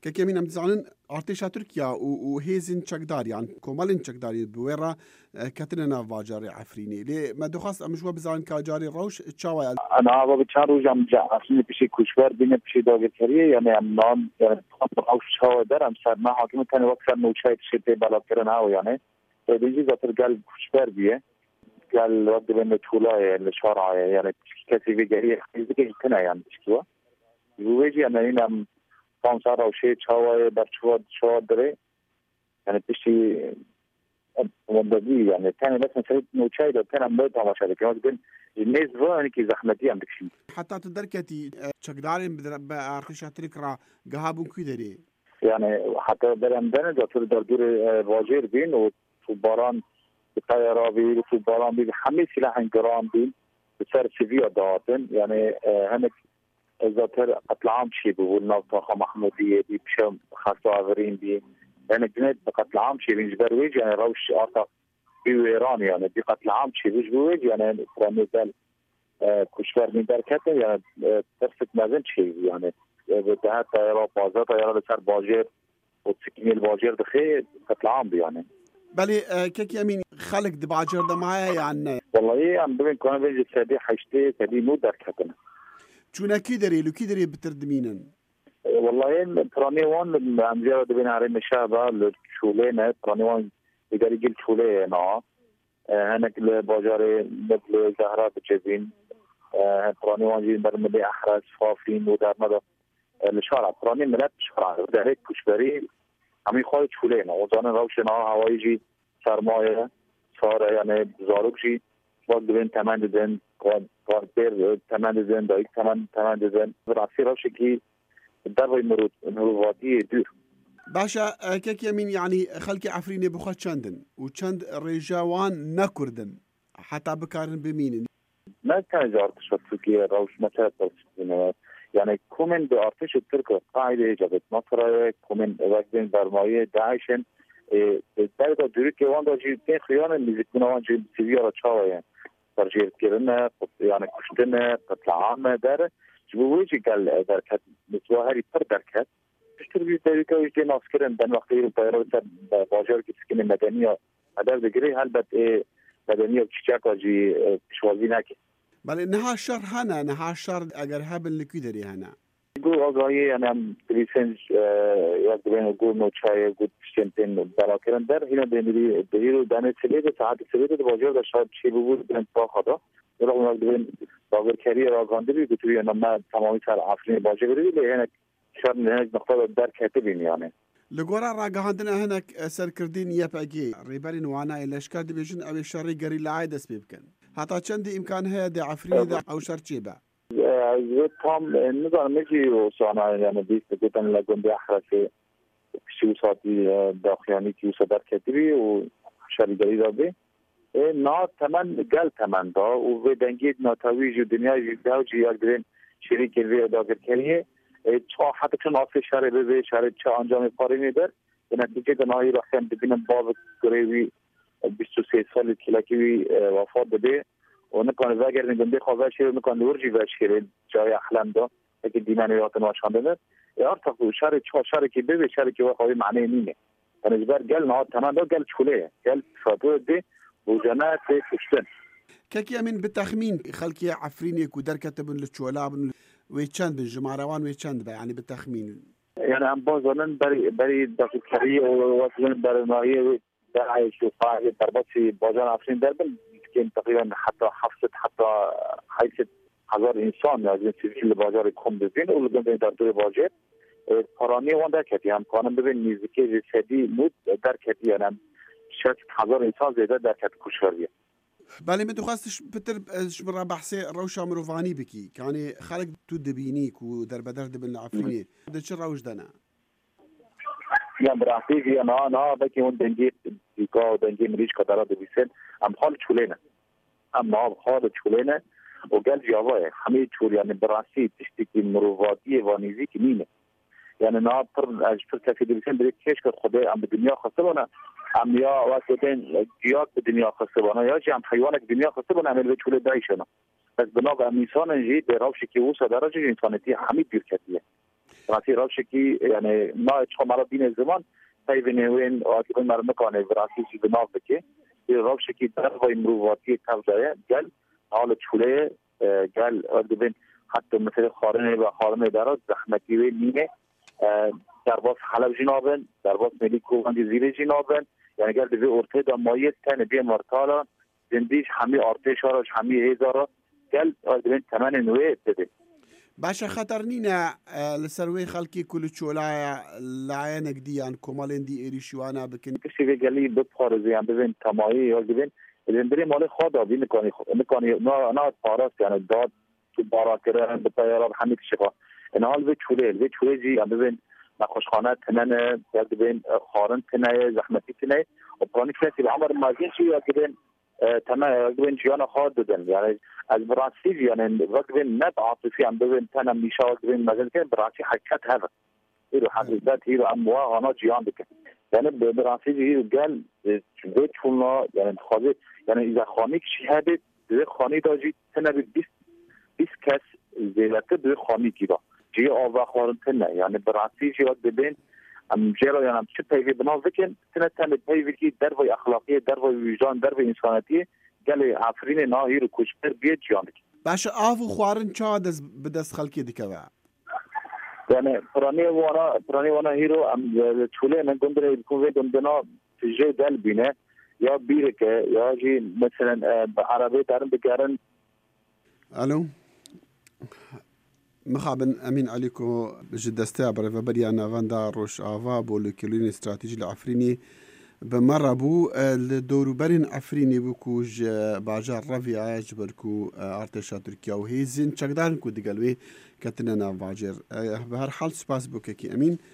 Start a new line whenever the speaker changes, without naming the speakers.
كمين ام تزعلن ارتشا تركيا وهيزن تشكدار يعني كومالين تشكداري بويرا كاترينا فاجاري عفريني لي ما دخص ام شو بزعلن كاجاري روش تشاوي
انا ابو بتشارو جام عشان بشي كشور بين بشي دوغ كريه يعني ام نام او شو در ام سر ما حاكم كان وقت انه شيء شيء بالا كرنا يعني بيجي زاتر قال كشور بيه قال رد بين طولا الشارع يعني كثير بيجي كنا يعني بشكوا ويجي انا هنا فانصار او شيء شاوي برشواد شو دري يعني بشي مبدئي يعني كان مثلا سيد نوشاي ده كان عملت على شركه كمان الناس فاني كي زحمتي عندك شيء
حتى تدركتي تشكدارين بارتشا تركرا جهابون كيدري
يعني حتى برندن دكتور دردور واجر بين وفباران الطياره بي وفباران بي حمل سلاح انقرام بين بسر سيفيا داتن يعني هناك ذاتر قتل عام شيء بقول ناطقه محموديه دي بشم خاصه عبرين دي يعني جنيت بقتل عام شيء بنجبر ويج يعني روش اعتق بإيران يعني بقتل عام شيء بيج يعني فراميزال كشور من دركته يعني ترفت مازن شيء يعني بدها طياره بازا طياره لسر باجر وتسكيني الباجر دخي قتل عام يعني
بلي كيك يمين خلق دباجر ده معايا يعني
والله عم بين كون بيجي سدي حشتي سدي مو دركتنا
شو كيدري لو كيدري بتردمينن
والله برانيوان عم جرى بين عرين الشعب لشولينا برانيوان يقدر يجي شولينا هناك الباجاري مثل زهرة بتشزين برانيوان جي برملي أحرز فافين ودار مدى الشارع براني ملات شارع ده هيك كشبري عم يخالد شولينا وزانا روشنا هواي جي سرمایه صار يعني زاروك جي وقت بين تمن دن قادر تمن دن دايك تمن دن براسي روشكي الدرب المروفاتي دور
باشا كيك يمين يعني خلقي عفريني بخوت شندن وشند رجاوان نكردن حتى بكارن بمين
ما كان جارتش تركيا روش مثلا يعني كومن بارتش الترك قاعده اجابت مصر كومن وقتين برمایه داعشن در ترکیه وان داشتی که خیانه میزکنه وان جی سیویا چاوه يعني ترجیح کردن يعني کشتن قتل عام در جویی قال در کت متواهری پر در کت تشتري تركيا ويجي ناسكرن بن وقتی طياره باجر که سکن مدنی هدر بگیری هل بد مدنی و چیچاک واجی شوازی نکی
بله نها شر هنا نها شر اگر هبل لكيدري هنا
يقول أوضاعي أنا بريسنج يقدرون يقول نوشاي يقول شنتين براكرن در هنا بيني بيرو دانة سليدة ساعات سليدة باجر ده شاید شيء بقول بين فاخدا يروح يقدرون باجر كارير راغاندري بتوي أنا ما تمامي صار عفرين باجر بري لهنا شر هناك نقطة در كاتبين يعني
لقورا راغاندنا هناك سركردين يبقى ريبالين وانا إلا شكاد بيجن أو الشري قري لعايد اسبيبكن حتى چند إمكان هي دي عفرين ده أو شرچيبه
تام نظام مجي وصانا يعني بيست جدا لجندي أحرسي شو صادي داخلاني كيو صدر كتير وشري جريدة بي نا تمن قال تمن دا وبدنجيد ناتويج الدنيا جداوجي يقدرين شريك الرياضة داخل كريه چه حتی چون آسه شهر به شهر چه انجام کاری می‌دار به نتیجه نهایی راهیم ببینم باب گروی 23 سال کلاکی وفات بده و نکنه اگر نگنده خواهش رو نکنه ورجی بشکره جای احلام دا که دینانیات نوشانده نه یار تا شهر چه شهر که به شهر که واقعی معنی نیه بالنسبه گل نه تمام دا گل چوله گل فاتو ده وجنات کشتن
كيكي من بالتخمين خلقي عفريني كودر كتبن للشولاب ويتشند بالجماروان ويتشند يعني بالتخمين
يعني عم بازن بري دكتوري ووصلن برنامج داعش وقاعدة ضربات في بازار عفرين دربن يمكن تقريبا حتى حتى 1000 انسان يعني سيفيل البازار يكون بزين ولقد دردور بازار فراني وان دركتي هم كانوا ببين نزدیکی جسدی مود دركتي يعني 60000 انسان زیاده دركت کشوریه
بالي من دخواستش بتر برا بحثي روشا مروفاني بكي يعني خالق تو دبينيك ودر بدر دبن عفريني ده شر روش دنا
يا براسي انا بكي وين دنجي ديكا دنجي مريش كدارا دبيسن ام حال چولينا ام حال چولينا وقال جواه حميد چول يعني براسي تشتكي مروفاتي وانيزي كمينه يعني ناطر اجبر كافي دبيسن بريك كيش كخدي ام بالدنيا خسرنا ام يا وقتين جيات بالدنيا خسرنا يا جي ام حيوانك بالدنيا خسرنا عمل بتشول دايشنا بس بنوع انسان جي دراوش كي وصل درجه انسانيتي حميد بيركتيه راسی روشکی یعنی ما چه مرا بین زمان تایبینوین و که مر مکانه راسی چی بناف بکی روشکی در وای مروواتی کاوجای گل حال چوله گل ببین حتی مثل خارنه و خارنه دارد زحمتی و نینه در باز حلب جنابن در باز ملی کوهندی زیر جنابن یعنی گل دوی ارته دا مایت تن بی مرتالا زندیش همی ارتش هاراش همی هزارا گل ببین تمن نوه بده
باشا خطر نینه لسروی خلکی کل چولای لعینک دیان کمالین دی ایریشوانا بکن
کسی به گلی بپارزه یعنی ببین تمایی یا ببین بری مال خود آبی نکنی نه پاراست یعنی داد تو بارا کردن به تیارات همه شفا این حال به چوله جی یعنی ببین نخوشخانه تنن یا ببین خارن تنه زحمتی تنه و پرانی کسی به عمر مازین چی یا ببین تمام ببین جیان خود دادن یعنی از برانسی یعنی ببین نت عاطفی هم ببین تنم میشه ببین مثلا که برانسی حقیقت هست ایرو حقیقت ایرو اموا آنها جیان بکن یعنی برانسی ایرو گل به چونا یعنی خواهد یعنی اذا خانی کشی هده دوی خانی داجی تنه به 20 کس زیلته دوی خانی کی دا جی آوا خارن تنه یعنی برانسی جیاد ببین ام جرا یعنی چه پیوی بنا بکن تنه پیوی کی در وی اخلاقی در وی وجدان در وی انسانیتی گل عفرین نه ایرو کوچبر بیت جان
باشا آفو خوارن چا بدست خلکی دکوا
یعنی پرانی وانا هیرو ام چوله من گندره کوه گندنا تجه دل بینه یا بیره که یا جی مثلا به عربی دارن بگرن
الو مخابن امين عليكم جدستا برا بريانا فاندا روش آفا بولو كيلوين استراتيجي العفريني بمرة بو الدوروبرين عفريني بكوج باجار رافيا جبركو ارتشا تركيا وهيزين چقدرن كو دقلوي كتننا باجر بهر حال سپاس بوكي امين